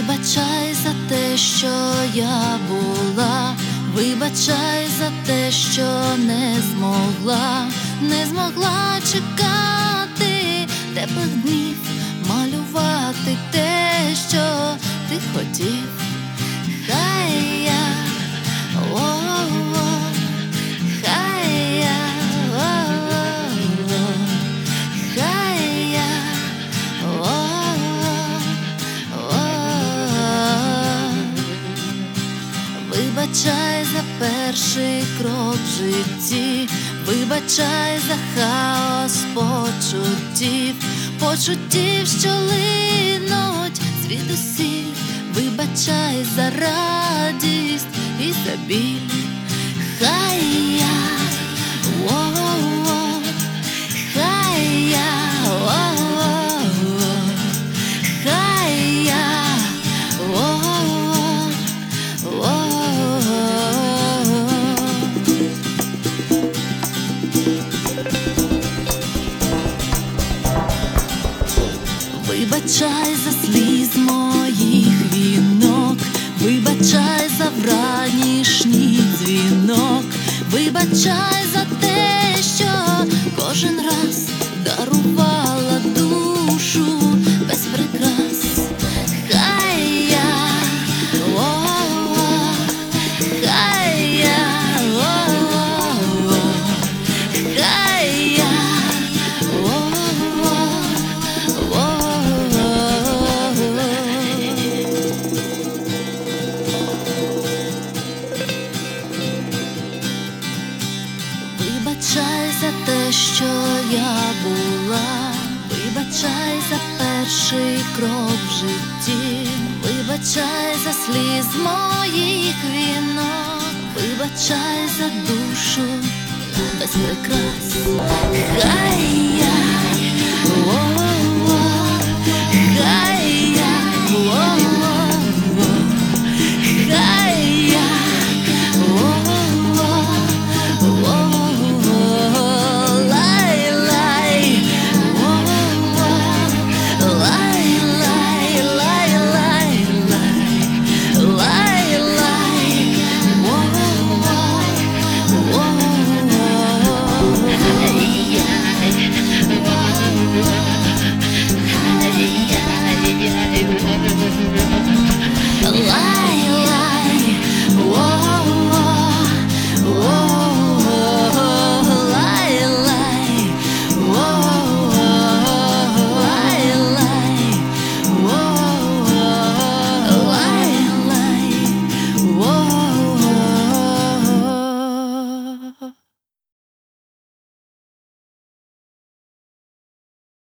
Вибачай за те, що я була, вибачай за те, що не змогла чекати теплих днів, малювати те, що ти хотів. Хай я, о-о-о, хай я, о-о-о, хай я, о-о-о. Вибачай за перший крок в житті, вибачай за хаос почуттів, що линуть звідусіль. Вибачай за радість і за біль. Хай я, о-о-о, хай я, о-о-о, хай я, о-о-о, о-о-о. Вибачай за сліз моїх вінок, вибачай за вранішній дзвінок, вибачай за те, що кожен раз дарувала душу без прикрас. Хай я, о-о-о, хай я, о-о-о, хай я, о-о-о. Вибачай за те, що я була, вибачай за перший крок в житті, вибачай за сліз моїх вінок, вибачай за душу без прикрас. Хай